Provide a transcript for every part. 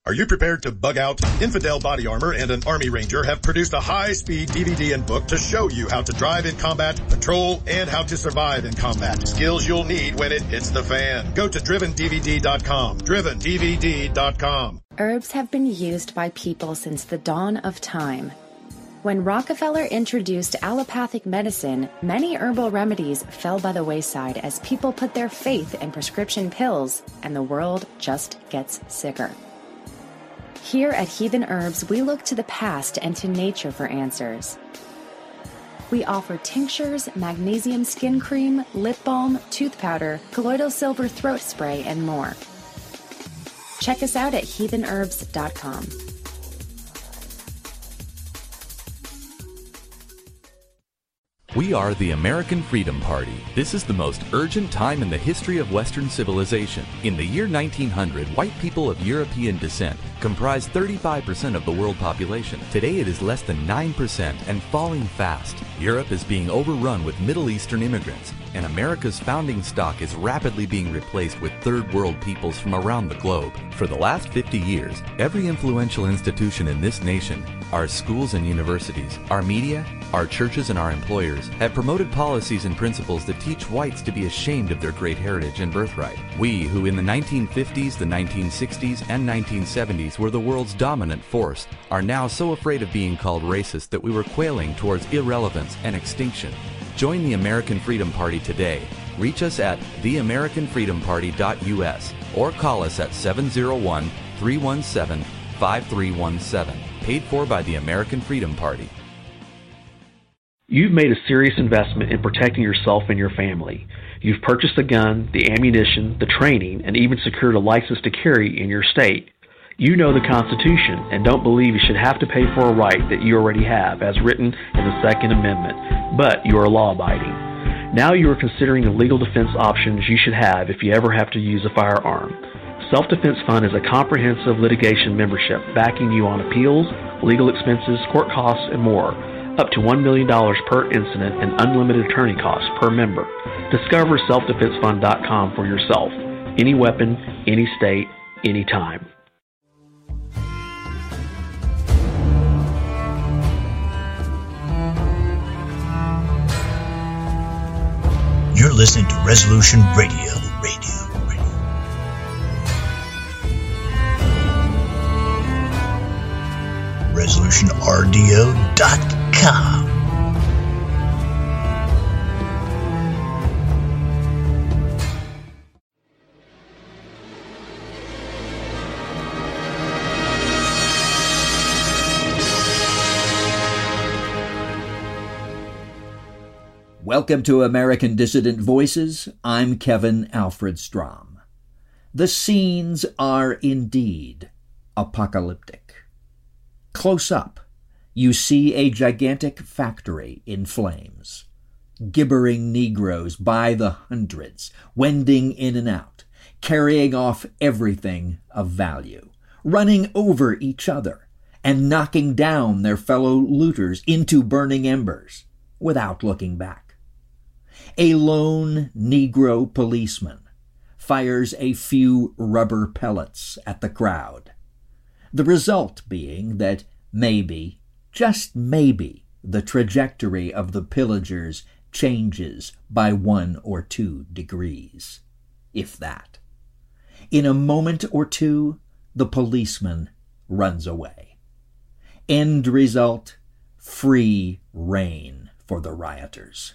Are you prepared to bug out? Infidel Body Armor and an Army Ranger have produced a high-speed DVD and book to show you how to drive in combat, patrol, and how to survive in combat. Skills you'll need when it hits the fan. Go to drivendvd.com. drivendvd.com. Herbs have been used by people since the dawn of time. When Rockefeller introduced allopathic medicine, many herbal remedies fell by the wayside as people put their faith in prescription pills, and the world just gets sicker. Here at Heathen Herbs, we look to the past and to nature for answers. We offer tinctures, magnesium skin cream, lip balm, tooth powder, colloidal silver throat spray, and more. Check us out at heathenherbs.com. We are the American Freedom Party. This is the most urgent time in the history of Western civilization. In the year 1900, white people of European descent comprised 35% of the world population. Today it is less than 9% and falling fast. Europe is being overrun with Middle Eastern immigrants, and America's founding stock is rapidly being replaced with third world peoples from around the globe. For the last 50 years, every influential institution in this nation, our schools and universities, our media, our churches and our employers have promoted policies and principles that teach whites to be ashamed of their great heritage and birthright. We, who in the 1950s, the 1960s, and 1970s were the world's dominant force, are now so afraid of being called racist that we were quailing towards irrelevance and extinction. Join the American Freedom Party today. Reach us at theamericanfreedomparty.us or call us at 701-317-5317. Paid for by the American Freedom Party. You've made a serious investment in protecting yourself and your family. You've purchased the gun, the ammunition, the training, and even secured a license to carry in your state. You know the Constitution and don't believe you should have to pay for a right that you already have, as written in the Second Amendment, but you are law-abiding. Now you are considering the legal defense options you should have if you ever have to use a firearm. Self-Defense Fund is a comprehensive litigation membership backing you on appeals, legal expenses, court costs, and more. Up to $1 million per incident and unlimited attorney costs per member. Discover selfdefensefund.com for yourself. Any weapon, any state, any time. You're listening to Resolution Radio. ResolutionRDO.com. Welcome to American Dissident Voices. I'm Kevin Alfred Strom. The scenes are indeed apocalyptic. Close up, you see a gigantic factory in flames. Gibbering Negroes by the hundreds, wending in and out, carrying off everything of value, running over each other, and knocking down their fellow looters into burning embers without looking back. A lone Negro policeman fires a few rubber pellets at the crowd. The result being that maybe, just maybe, the trajectory of the pillagers changes by 1 or 2 degrees, if that. In a moment or two, the policeman runs away. End result, free rein for the rioters.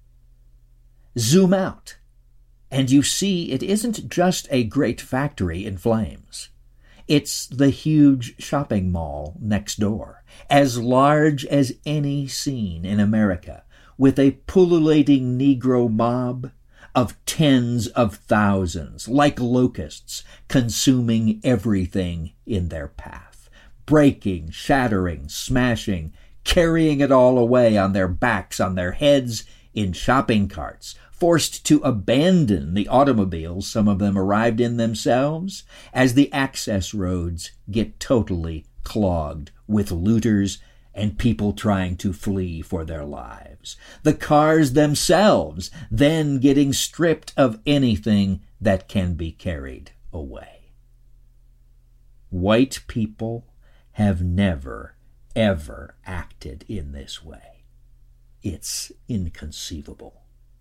Zoom out, and you see it isn't just a great factory in flames. It's the huge shopping mall next door, as large as any seen in America, with a pullulating Negro mob of tens of thousands, like locusts, consuming everything in their path, breaking, shattering, smashing, carrying it all away on their backs, on their heads, in shopping carts, forced to abandon the automobiles some of them arrived in themselves, as the access roads get totally clogged with looters and people trying to flee for their lives. The cars themselves then getting stripped of anything that can be carried away. white people have never, ever acted in this way. It's inconceivable.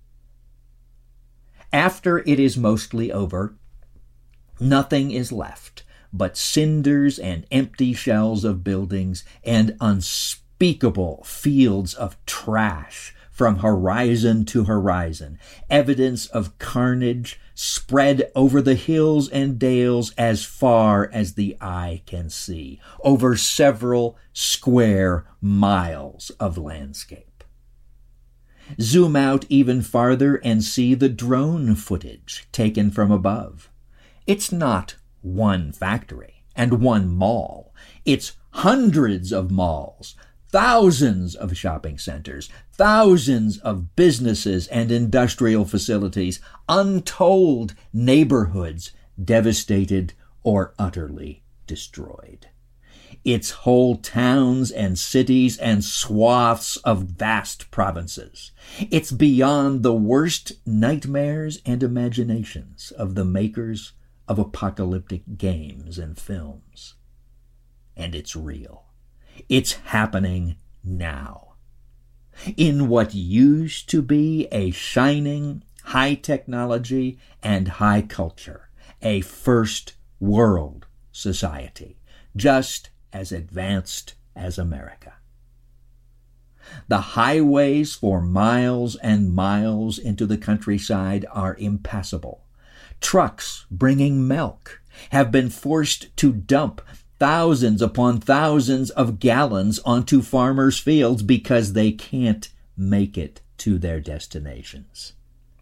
After it is mostly over, nothing is left but cinders and empty shells of buildings and unspeakable fields of trash from horizon to horizon, evidence of carnage spread over the hills and dales as far as the eye can see, over several square miles of landscape. Zoom out even farther and see the drone footage taken from above. It's not one factory and one mall. It's hundreds of malls, thousands of shopping centers, thousands of businesses and industrial facilities, untold neighborhoods devastated or utterly destroyed. It's whole towns and cities and swaths of vast provinces. It's beyond the worst nightmares and imaginations of the makers of apocalyptic games and films. And it's real. It's happening now. In what used to be a shining high technology and high culture, a first world society, just as advanced as America. The highways for miles and miles into the countryside are impassable. Trucks bringing milk have been forced to dump thousands upon thousands of gallons onto farmers' fields because they can't make it to their destinations.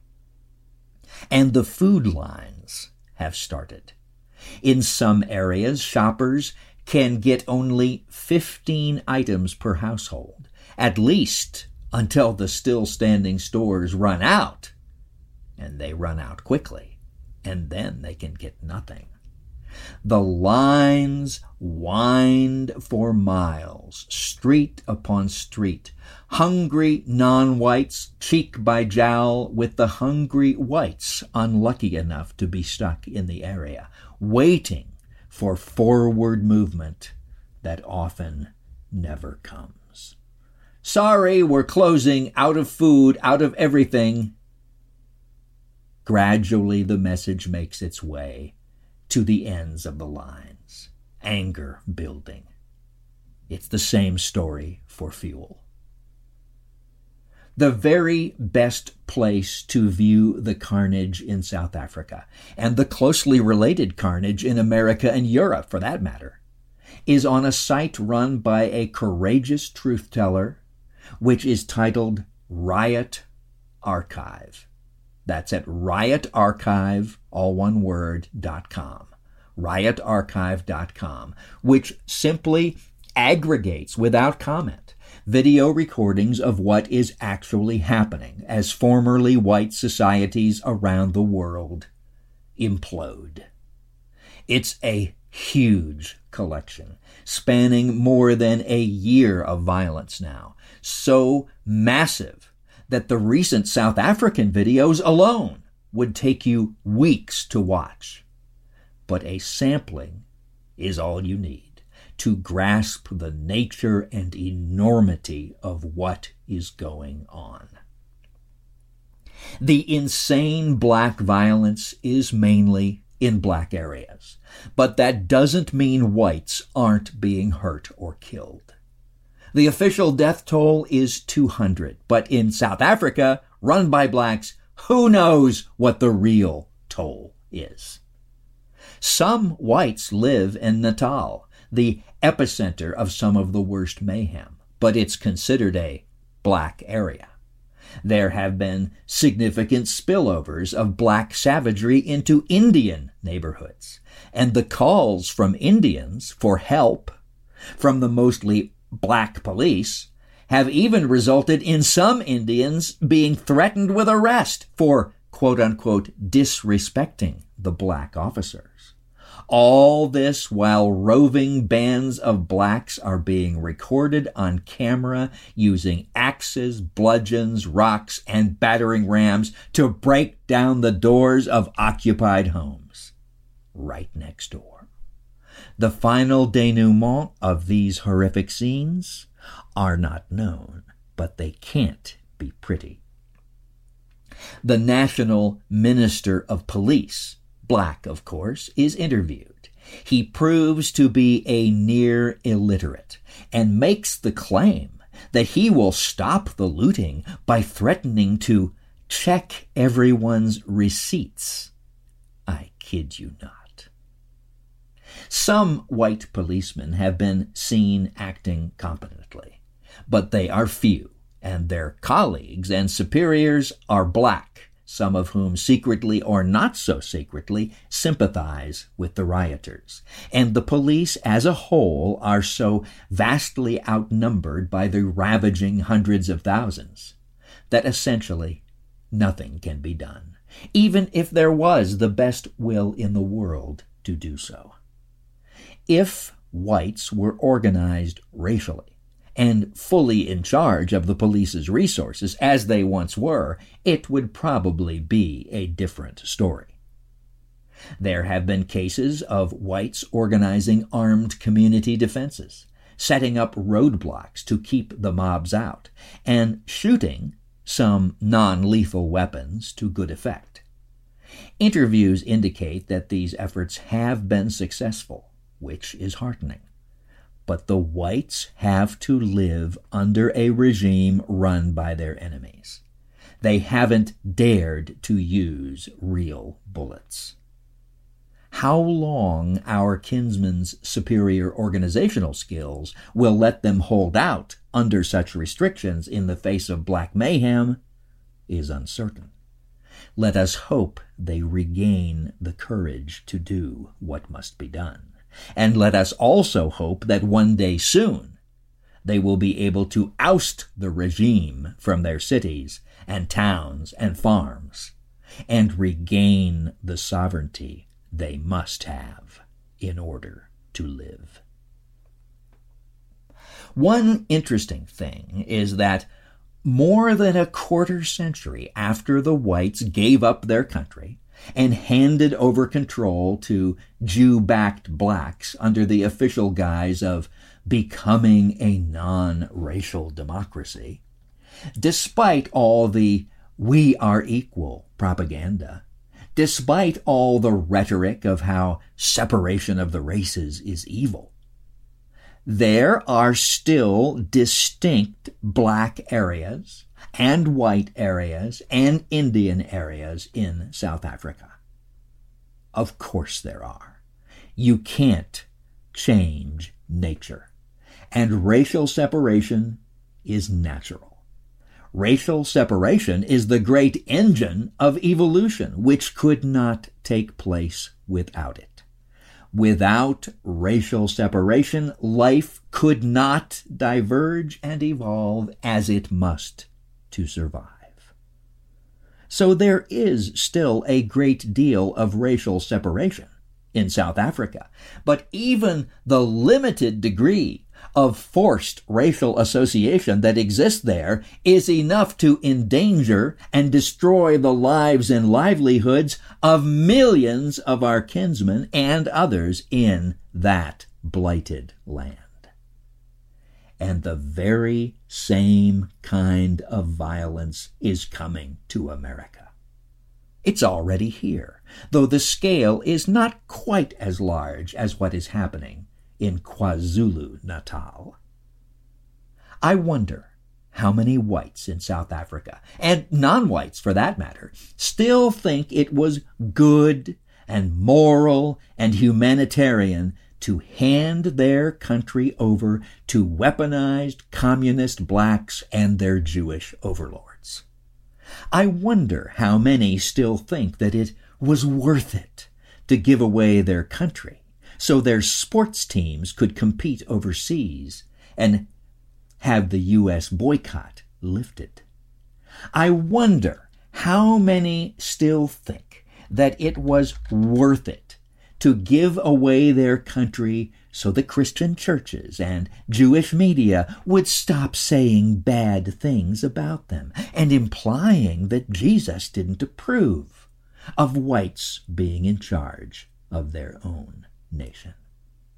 And the food lines have started. In some areas, shoppers can get only 15 items per household, at least until the still-standing stores run out. And they run out quickly, and then they can get nothing. The lines wind for miles, street upon street. Hungry non-whites cheek by jowl with the hungry whites unlucky enough to be stuck in the area, waiting for forward movement that often never comes. Sorry, we're closing, out of food, out of everything. Gradually the message makes its way to the ends of the lines, anger building. It's the same story for fuel. The very best place to view the carnage in South Africa, and the closely related carnage in America and Europe for that matter, is on a site run by a courageous truth-teller, which is titled Riot Archive. That's at riotarchive, all one word, .com, riotarchive.com, which simply aggregates without comment video recordings of what is actually happening as formerly white societies around the world implode. It's a huge collection, spanning more than a year of violence now, so massive that the recent South African videos alone would take you weeks to watch. But a sampling is all you need to grasp the nature and enormity of what is going on. The insane black violence is mainly in black areas, but that doesn't mean whites aren't being hurt or killed. The official death toll is 200, but in South Africa, run by blacks, who knows what the real toll is. Some whites live in Natal, the epicenter of some of the worst mayhem, but it's considered a black area. There have been significant spillovers of black savagery into Indian neighborhoods, and the calls from Indians for help from the mostly black police have even resulted in some Indians being threatened with arrest for, quote-unquote, disrespecting the black officers. All this while roving bands of blacks are being recorded on camera using axes, bludgeons, rocks, and battering rams to break down the doors of occupied homes right next door. The final denouement of these horrific scenes are not known, but they can't be pretty. The National Minister of Police, black of course, is interviewed. He proves to be a near illiterate and makes the claim that he will stop the looting by threatening to check everyone's receipts. I kid you not. Some white policemen have been seen acting competently, but they are few, and their colleagues and superiors are black, some of whom secretly or not so secretly sympathize with the rioters. And the police as a whole are so vastly outnumbered by the ravaging hundreds of thousands that essentially nothing can be done, even if there was the best will in the world to do so. If whites were organized racially and fully in charge of the police's resources, as they once were, it would probably be a different story. There have been cases of whites organizing armed community defenses, setting up roadblocks to keep the mobs out, and shooting some non-lethal weapons to good effect. Interviews indicate that these efforts have been successful, which is heartening. But the whites have to live under a regime run by their enemies. They haven't dared to use real bullets. How long our kinsmen's superior organizational skills will let them hold out under such restrictions in the face of black mayhem is uncertain. Let us hope they regain the courage to do what must be done. And let us also hope that one day soon they will be able to oust the regime from their cities and towns and farms and regain the sovereignty they must have in order to live. One interesting thing is that more than a quarter century after the whites gave up their country and handed over control to Jew-backed blacks under the official guise of becoming a non-racial democracy, despite all the "we are equal" propaganda, despite all the rhetoric of how separation of the races is evil, there are still distinct black areas and white areas and Indian areas in South Africa. Of course there are. You can't change nature. And racial separation is natural. Racial separation is the great engine of evolution, which could not take place without it. Without racial separation, life could not diverge and evolve as it must to survive. So there is still a great deal of racial separation in South Africa, but even the limited degree of forced racial association that exists there is enough to endanger and destroy the lives and livelihoods of millions of our kinsmen and others in that blighted land. And the very same kind of violence is coming to America. It's already here, though the scale is not quite as large as what is happening in KwaZulu-Natal. I wonder how many whites in South Africa, and non-whites for that matter, still think it was good and moral and humanitarian to hand their country over to weaponized communist blacks and their Jewish overlords. I wonder how many still think that it was worth it to give away their country so their sports teams could compete overseas and have the U.S. boycott lifted. I wonder how many still think that it was worth it to give away their country so the Christian churches and Jewish media would stop saying bad things about them and implying that Jesus didn't approve of whites being in charge of their own nation.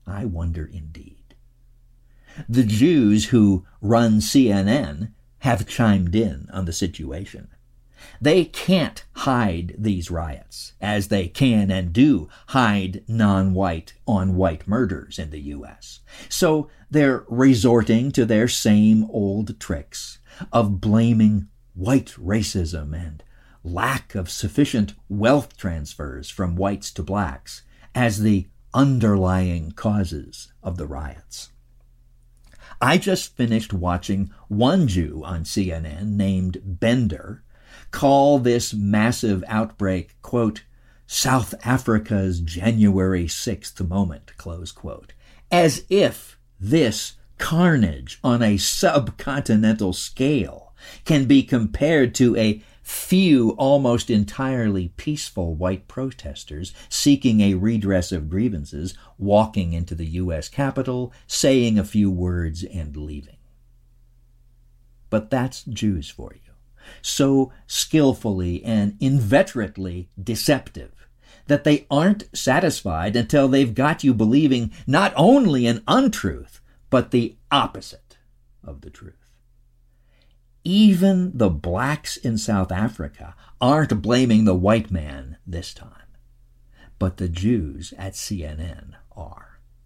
I wonder indeed. The Jews who run CNN have chimed in on the situation. They can't hide these riots, as they can and do hide non-white on white murders in the U.S. So they're resorting to their same old tricks of blaming white racism and lack of sufficient wealth transfers from whites to blacks as the underlying causes of the riots. I just finished watching one Jew on CNN named Bender call this massive outbreak, quote, South Africa's January 6th moment, close quote, as if this carnage on a subcontinental scale can be compared to a few almost entirely peaceful white protesters seeking a redress of grievances, walking into the U.S. Capitol, saying a few words and leaving. But that's Jews for you. So skillfully and inveterately deceptive that they aren't satisfied until they've got you believing not only an untruth, but the opposite of the truth. Even the blacks in South Africa aren't blaming the white man this time, but the Jews at CNN are.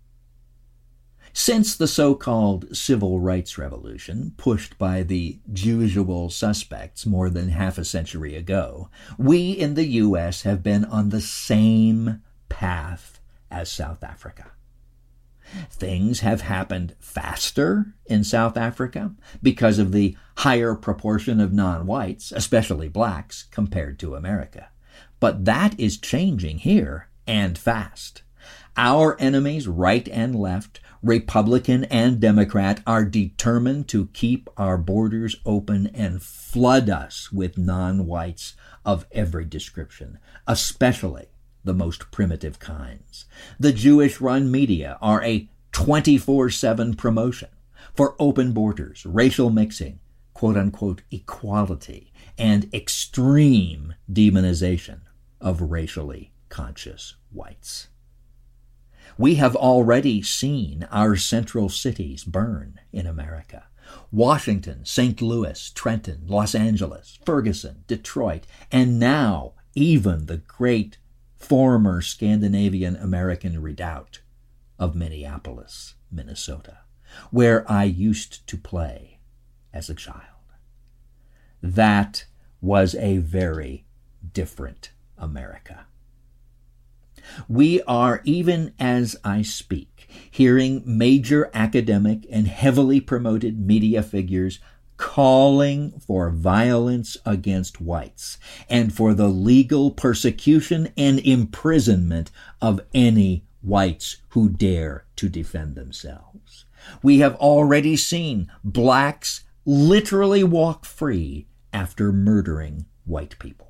Since the so-called civil rights revolution, pushed by the usual suspects more than half a century ago, we in the U.S. have been on the same path as South Africa. Things have happened faster in South Africa because of the higher proportion of non-whites, especially blacks, compared to America. But that is changing here, and fast. Our enemies, right and left, Republican and Democrat, are determined to keep our borders open and flood us with non-whites of every description, especially the most primitive kinds. The Jewish-run media are a 24/7 promotion for open borders, racial mixing, quote-unquote equality, and extreme demonization of racially conscious whites. We have already seen our central cities burn in America. Washington, St. Louis, Trenton, Los Angeles, Ferguson, Detroit, and now even the great former Scandinavian American redoubt of Minneapolis, Minnesota, where I used to play as a child. That was a very different America. We are, even as I speak, hearing major academic and heavily promoted media figures calling for violence against whites and for the legal persecution and imprisonment of any whites who dare to defend themselves. We have already seen blacks literally walk free after murdering white people.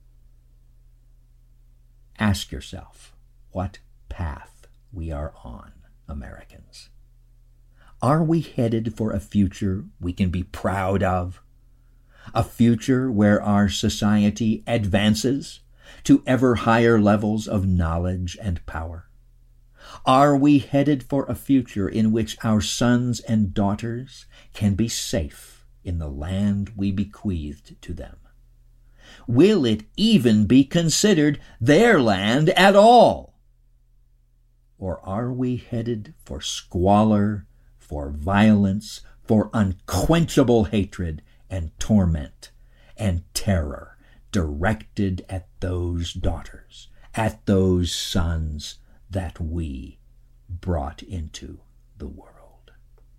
Ask yourself what path we are on, Americans. Are we headed for a future we can be proud of? A future where our society advances to ever higher levels of knowledge and power? Are we headed for a future in which our sons and daughters can be safe in the land we bequeathed to them? Will it even be considered their land at all? Or are we headed for squalor, for violence, for unquenchable hatred and torment and terror directed at those daughters, at those sons that we brought into the world?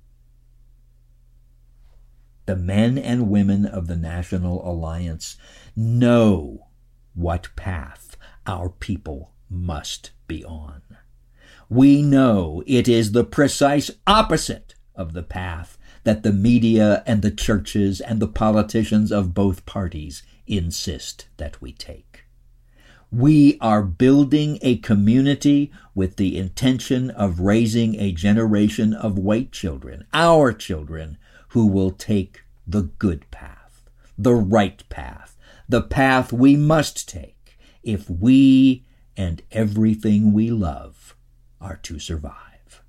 The men and women of the National Alliance know what path our people must be on. We know it is the precise opposite of the path that the media and the churches and the politicians of both parties insist that we take. We are building a community with the intention of raising a generation of white children, our children, who will take the good path, the right path, the path we must take if we and everything we love are to survive.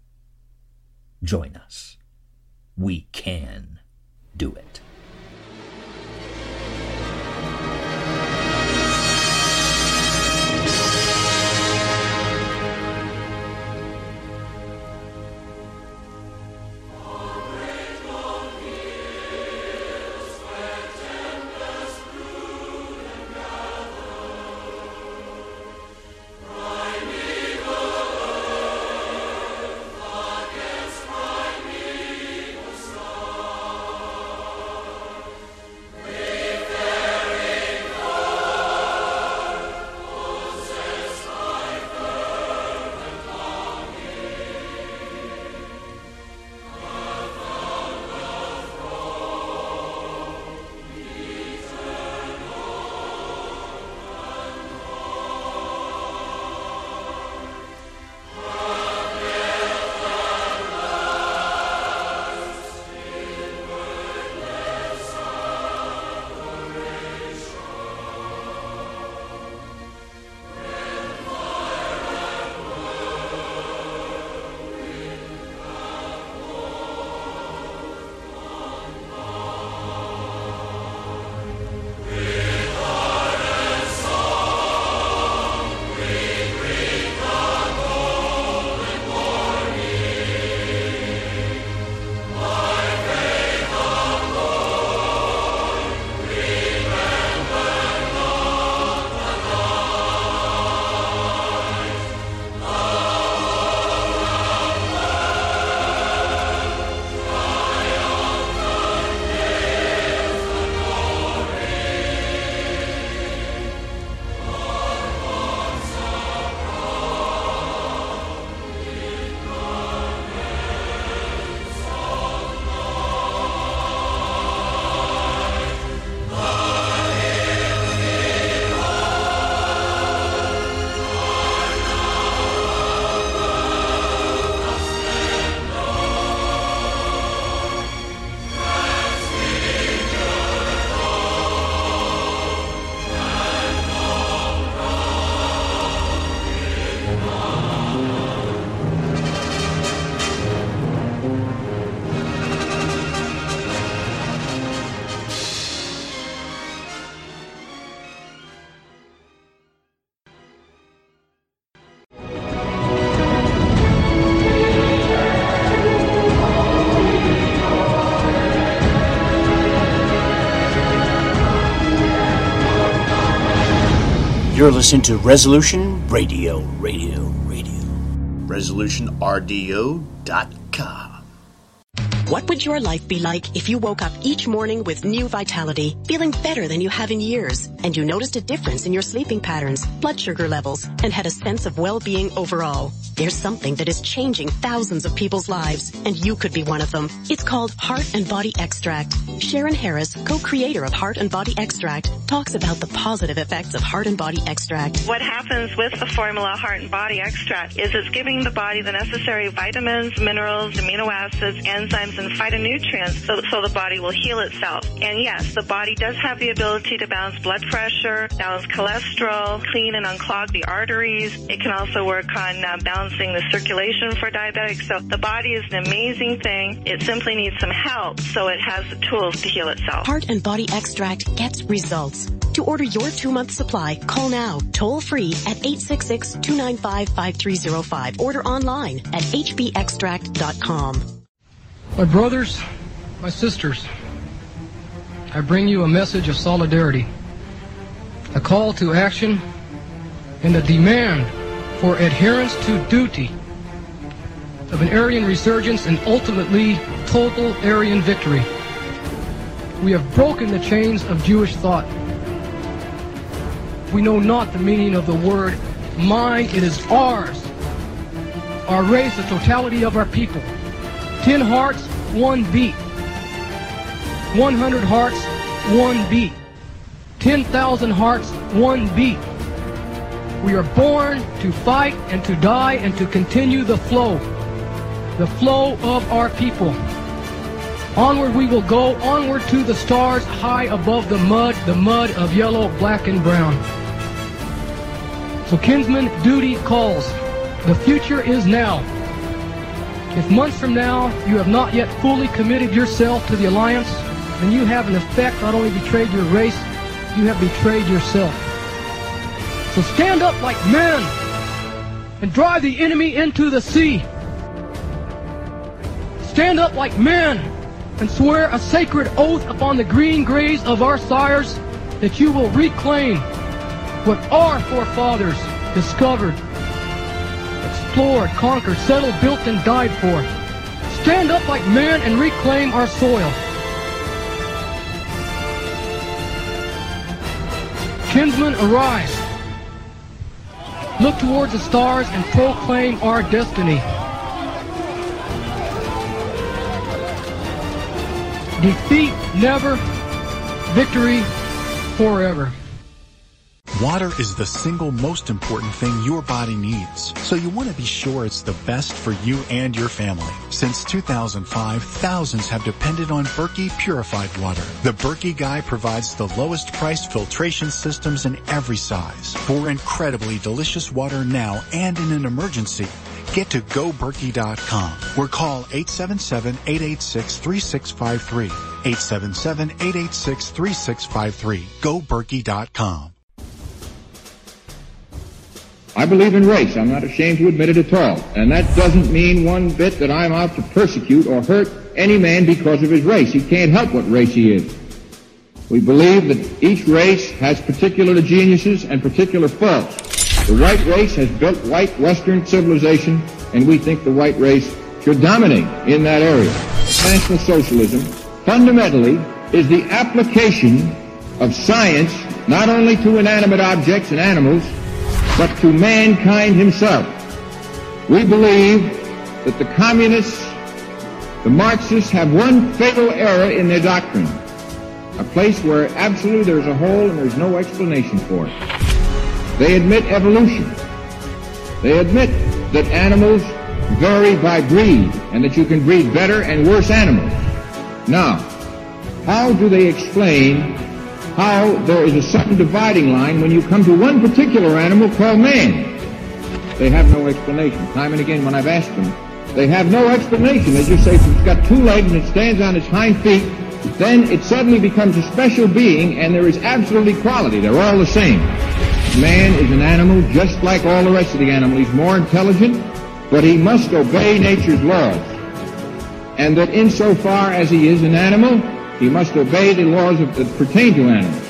Join us. We can do it. You're listening to Resolution Radio. ResolutionRDO.com. What would your life be like if you woke up each morning with new vitality, feeling better than you have in years, and you noticed a difference in your sleeping patterns, blood sugar levels, and had a sense of well-being overall? There's something that is changing thousands of people's lives, and you could be one of them. It's called Heart and Body Extract. Sharon Harris, co-creator of Heart and Body Extract, talks about the positive effects of Heart and Body Extract. What happens with the formula Heart and Body Extract is it's giving the body the necessary vitamins, minerals, amino acids, enzymes, and phytonutrients so the body will heal itself. And yes, the body does have the ability to balance blood pressure, balance cholesterol, clean and unclog the arteries. It can also work on balancing the circulation for diabetics. So the body is an amazing thing. It simply needs some help so it has the tools to heal itself. Heart and Body Extract gets results. To order your 2-month supply, call now, toll-free at 866-295-5305. Order online at hbextract.com. My brothers, my sisters, I bring you a message of solidarity, a call to action, and a demand for adherence to duty of an Aryan resurgence and ultimately total Aryan victory. We have broken the chains of Jewish thought. We know not the meaning of the word mine, it is ours. Our race, the totality of our people. 10 hearts, 1 beat. 100 hearts, 1 beat. 10,000 hearts, 1 beat. We are born to fight and to die and to continue the flow of our people. Onward we will go, onward to the stars, high above the mud of yellow, black, and brown. So kinsman, duty calls. The future is now. If months from now you have not yet fully committed yourself to the alliance, then you have in effect not only betrayed your race, you have betrayed yourself. So stand up like men and drive the enemy into the sea. Stand up like men and swear a sacred oath upon the green graves of our sires that you will reclaim what our forefathers discovered, explored, conquered, settled, built, and died for. Stand up like men and reclaim our soil. Kinsmen, arise. Look towards the stars and proclaim our destiny. Defeat never, victory forever. Water is the single most important thing your body needs, so you want to be sure it's the best for you and your family. Since 2005, thousands have depended on Berkey purified water. The Berkey Guy provides the lowest priced filtration systems in every size. For incredibly delicious water now and in an emergency, get to GoBerkey.com or call 877-886-3653. 877-886-3653. GoBerkey.com. I believe in race. I'm not ashamed to admit it at all. And that doesn't mean one bit that I'm out to persecute or hurt any man because of his race. He can't help what race he is. We believe that each race has particular geniuses and particular faults. The white race has built white Western civilization, and we think the white race should dominate in that area. National socialism fundamentally is the application of science not only to inanimate objects and animals, but to mankind himself. We believe that the communists, the Marxists, have one fatal error in their doctrine, a place where absolutely there's a hole and there's no explanation for it. They admit evolution. They admit that animals vary by breed and that you can breed better and worse animals. Now, how do they explain how there is a sudden dividing line when you come to one particular animal called man? They have no explanation. Time and again when I've asked them, they have no explanation. They just say if it's got two legs and it stands on its hind feet, then it suddenly becomes a special being and there is absolute equality. They're all the same. Man is an animal just like all the rest of the animals. He's more intelligent, but he must obey nature's laws. And that insofar as he is an animal, he must obey the laws that pertain to animals.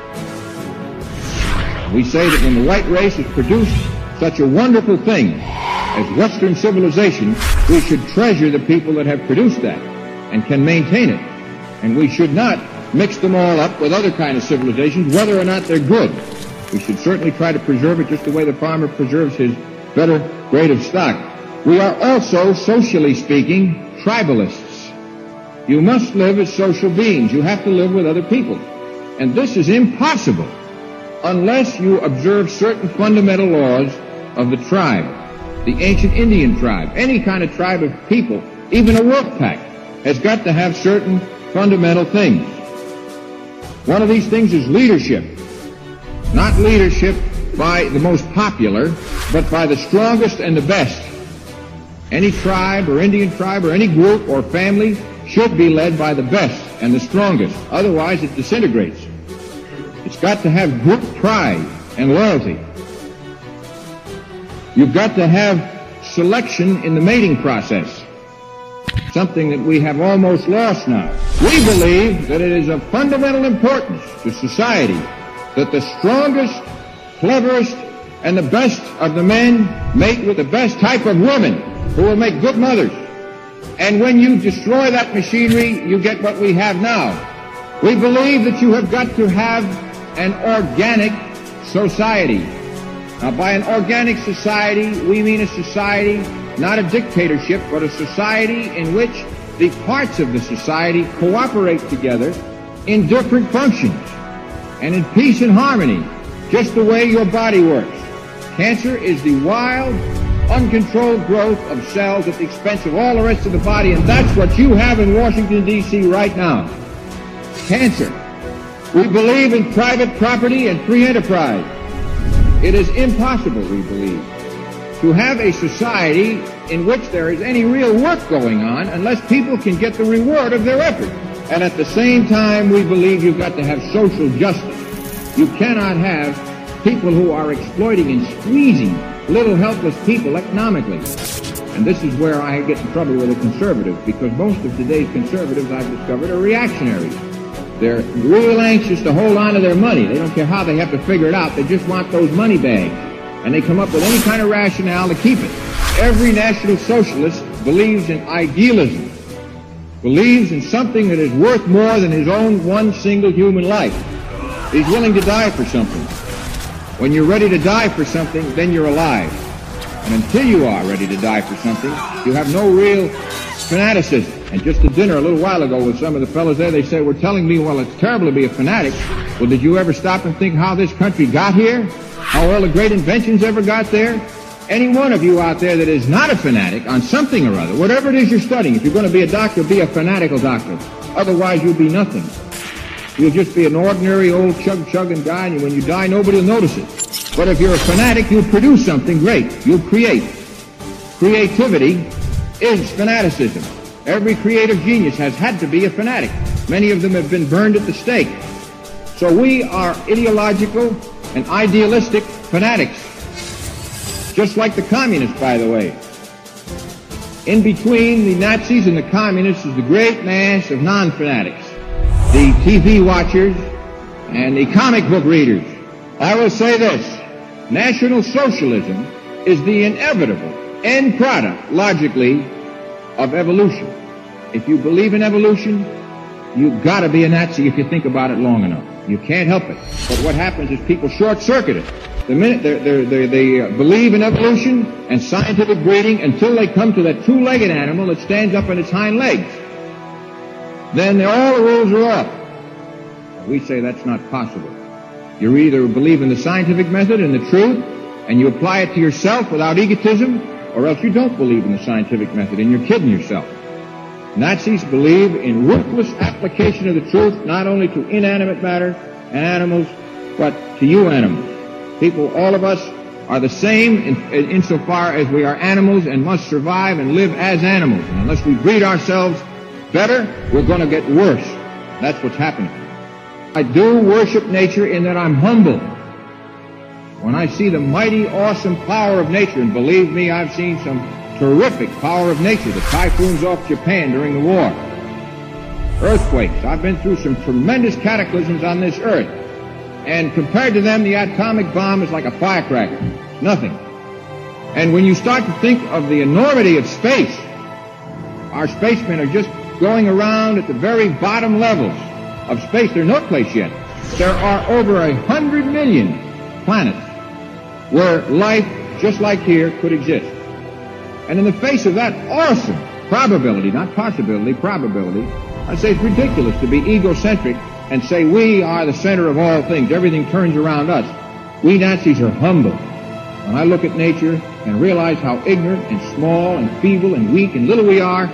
We say that when the white race has produced such a wonderful thing as Western civilization, we should treasure the people that have produced that and can maintain it. And we should not mix them all up with other kind of civilizations, whether or not they're good. We should certainly try to preserve it just the way the farmer preserves his better grade of stock. We are also, socially speaking, tribalists. You must live as social beings. You have to live with other people. And this is impossible unless you observe certain fundamental laws of the tribe, the ancient Indian tribe. Any kind of tribe of people, even a wolf pack, has got to have certain fundamental things. One of these things is leadership. Not leadership by the most popular, but by the strongest and the best. Any tribe or Indian tribe or any group or family should be led by the best and the strongest. Otherwise, it disintegrates. It's got to have group pride and loyalty. You've got to have selection in the mating process, something that we have almost lost now. We believe that it is of fundamental importance to society that the strongest, cleverest, and the best of the men mate with the best type of women who will make good mothers. And when you destroy that machinery, you get what we have now. We believe that you have got to have an organic society. Now, by an organic society, we mean a society, not a dictatorship, but a society in which the parts of the society cooperate together in different functions and in peace and harmony, just the way your body works. Cancer is the wild, uncontrolled growth of cells at the expense of all the rest of the body, and that's what you have in Washington, D.C. right now. Cancer. We believe in private property and free enterprise. It is impossible, we believe, to have a society in which there is any real work going on unless people can get the reward of their effort. And at the same time, we believe you've got to have social justice. You cannot have people who are exploiting and squeezing little helpless people economically. And this is where I get in trouble with the conservatives, because most of today's conservatives, I've discovered, are reactionaries. They're real anxious to hold on to their money. They don't care how they have to figure it out. They just want those money bags. And they come up with any kind of rationale to keep it. Every National Socialist believes in idealism, believes in something that is worth more than his own one single human life. He's willing to die for something. When you're ready to die for something, then you're alive. And until you are ready to die for something, you have no real fanaticism. And just at dinner a little while ago with some of the fellows there, they said, were telling me, well, it's terrible to be a fanatic. Well, did you ever stop and think how this country got here? How all the great inventions ever got there? Any one of you out there that is not a fanatic on something or other, whatever it is you're studying, if you're going to be a doctor, be a fanatical doctor. Otherwise, you'll be nothing. You'll just be an ordinary old chug-chugging guy, and when you die, nobody will notice it. But if you're a fanatic, you'll produce something great. You'll create. Creativity is fanaticism. Every creative genius has had to be a fanatic. Many of them have been burned at the stake. So we are ideological and idealistic fanatics. Just like the communists, by the way. In between the Nazis and the communists is the great mass of non-fanatics. The TV watchers and the comic book readers. I will say this. National Socialism is the inevitable end product, logically, of evolution. If you believe in evolution, you've got to be a Nazi if you think about it long enough. You can't help it. But what happens is people short-circuit it. The minute they believe in evolution and scientific breeding until they come to that two-legged animal that stands up on its hind legs, then all the rules are off. We say that's not possible. You either believe in the scientific method and the truth, and you apply it to yourself without egotism, or else you don't believe in the scientific method and you're kidding yourself. Nazis believe in ruthless application of the truth, not only to inanimate matter and animals, but to you animals. People, all of us, are the same insofar as we are animals and must survive and live as animals. And unless we breed ourselves better, we're going to get worse. That's what's happening. I do worship nature in that I'm humble. When I see the mighty, awesome power of nature, and believe me, I've seen some terrific power of nature, the typhoons off Japan during the war, earthquakes. I've been through some tremendous cataclysms on this earth. And compared to them, the atomic bomb is like a firecracker. It's nothing. And when you start to think of the enormity of space, our spacemen are just going around at the very bottom levels of space. They're no place yet. There are over 100 million planets where life, just like here, could exist. And in the face of that awesome probability, not possibility, probability, I say it's ridiculous to be egocentric and say we are the center of all things. Everything turns around us. We Nazis are humble. When I look at nature and realize how ignorant and small and feeble and weak and little we are,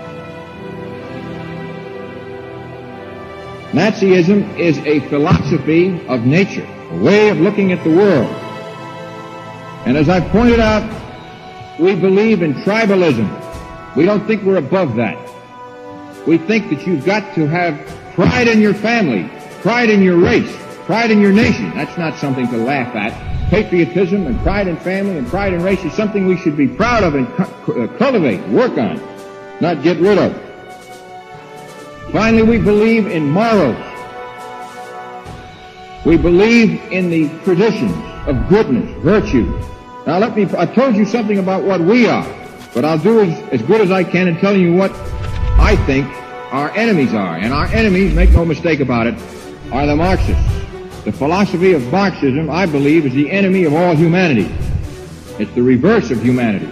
Nazism is a philosophy of nature, a way of looking at the world. And as I pointed out, we believe in tribalism. We don't think we're above that. We think that you've got to have pride in your family, pride in your race, pride in your nation. That's not something to laugh at. Patriotism and pride in family and pride in race is something we should be proud of and cultivate, work on, not get rid of. Finally, we believe in morals. We believe in the traditions of goodness, virtue. Now I told you something about what we are, but I'll do as good as I can in telling you what I think our enemies are. And our enemies, make no mistake about it, are the Marxists. The philosophy of Marxism, I believe, is the enemy of all humanity. It's the reverse of humanity.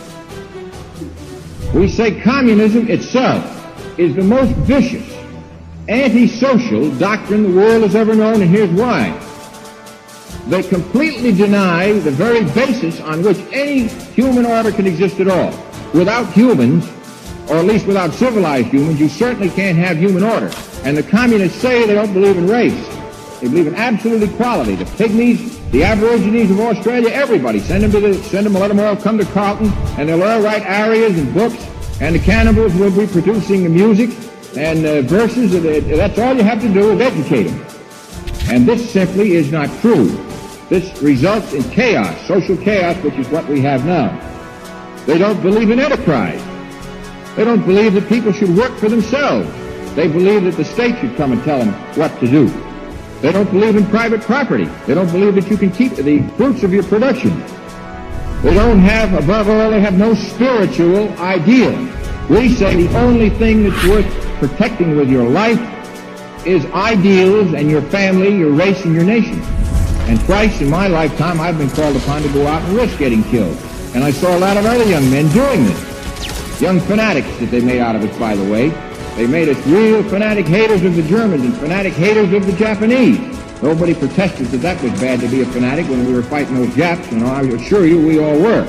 We say communism itself is the most vicious, antisocial doctrine the world has ever known, and here's why. They completely deny the very basis on which any human order can exist at all. Without humans, or at least without civilized humans, you certainly can't have human order. And the communists say they don't believe in race. They believe in absolute equality. The pygmies The Aborigines of Australia, everybody, send them, let them all come to Carlton, and they'll all write arias and books, and the cannibals will be producing music and verses. That's all you have to do is educate them. And this simply is not true. This results in chaos, social chaos, which is what we have now. They don't believe in enterprise. They don't believe that people should work for themselves. They believe that the state should come and tell them what to do. They don't believe in private property. They don't believe that you can keep the fruits of your production. They don't have, above all, they have no spiritual ideal. We say the only thing that's worth protecting with your life is ideals and your family, your race, and your nation. And twice in my lifetime, I've been called upon to go out and risk getting killed. And I saw a lot of other young men doing this. Young fanatics that they made out of us, by the way. They made us real fanatic haters of the Germans and fanatic haters of the Japanese. Nobody protested that that was bad to be a fanatic when we were fighting those Japs, and I assure you we all were.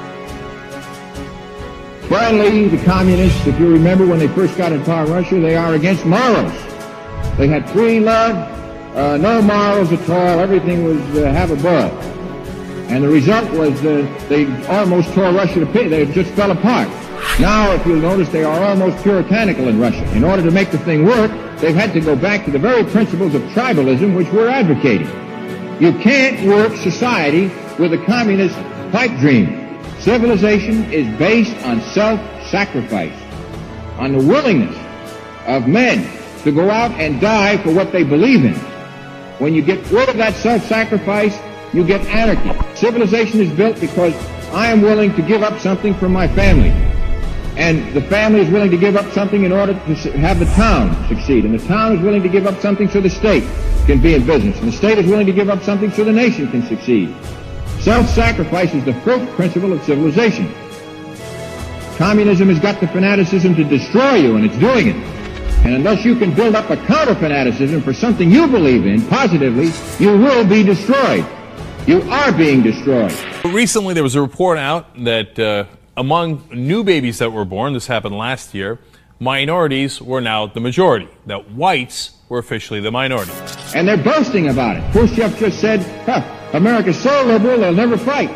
Finally, the communists, if you remember when they first got in power in Russia, they are against morals. They had free love, no morals at all, everything was have a ball. And the result was they almost tore Russia to pieces, they just fell apart. Now, if you'll notice, they are almost puritanical in Russia. In order to make the thing work, they've had to go back to the very principles of tribalism which we're advocating. You can't work society with a communist pipe dream. Civilization is based on self-sacrifice, on the willingness of men to go out and die for what they believe in. When you get rid of that self-sacrifice, you get anarchy. Civilization is built because I am willing to give up something for my family. And the family is willing to give up something in order to have the town succeed. And the town is willing to give up something so the state can be in business. And the state is willing to give up something so the nation can succeed. Self-sacrifice is the first principle of civilization. Communism has got the fanaticism to destroy you, and it's doing it. And unless you can build up a counter-fanaticism for something you believe in positively, you will be destroyed. You are being destroyed. Recently, there was a report out that among new babies that were born, this happened last year, minorities were now the majority, that whites were officially the minority. And they're boasting about it. Khrushchev just said, America's so liberal, they'll never fight.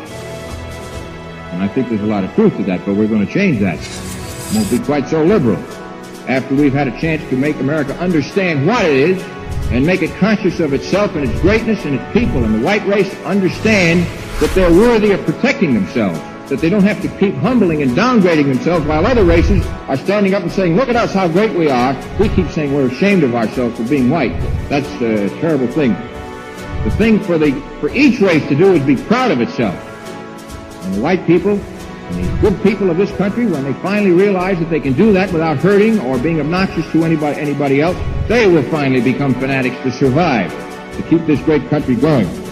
And I think there's a lot of truth to that, but we're going to change that. It won't be quite so liberal. After we've had a chance to make America understand what it is and make it conscious of itself and its greatness and its people, and the white race understand that they're worthy of protecting themselves, that they don't have to keep humbling and downgrading themselves while other races are standing up and saying, look at us, how great we are. We keep saying we're ashamed of ourselves for being white. That's a terrible thing. The thing for each race to do is be proud of itself. And the white people and the good people of this country, when they finally realize that they can do that without hurting or being obnoxious to anybody else, they will finally become fanatics to survive, to keep this great country going.